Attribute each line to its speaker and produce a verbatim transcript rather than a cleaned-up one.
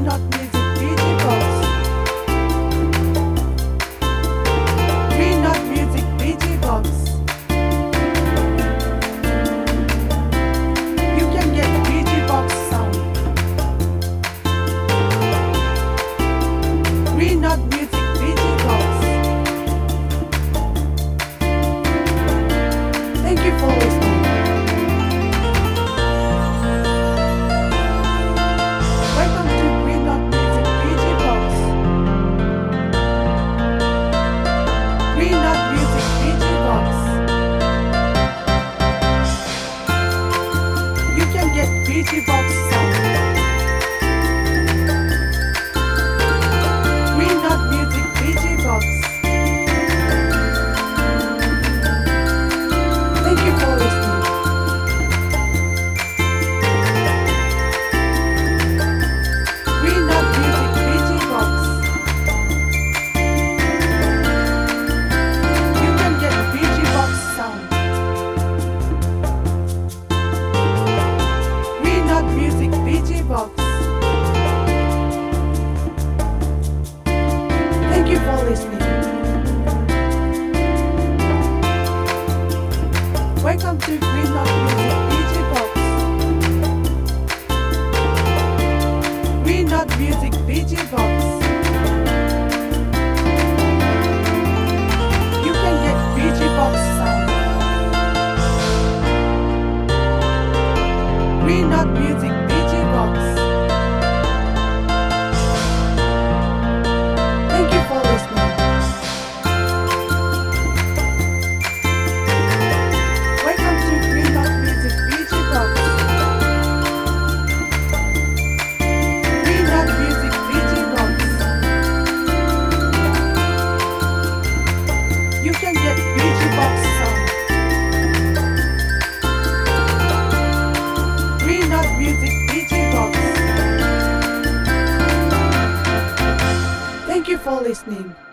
Speaker 1: Green Dot Music B G Box. Green Dot Music B G Box. You can get B G Box sound. Green Dot Music B G Box. Thank you for listening. Welcome to Green Dot Music B G Box. Green Dot Music B G Box. You can get B G Box sound. Green Dot Music B G Box. Thank you for listening. Green Dot Music B G Box. You can get B G Box sound. Green Dot Music B G Box. Thank you for listening. Welcome to Green Dot Music B G Box. Green Dot Music B G Box. You can get B G Box sound. Green Dot Music B G Box. Thank you for listening. Welcome to Green Dot Music B G Box. Green Dot Music B G Box. You can get B G Box sound. Green Dot Music B G Box. Thank you for listening.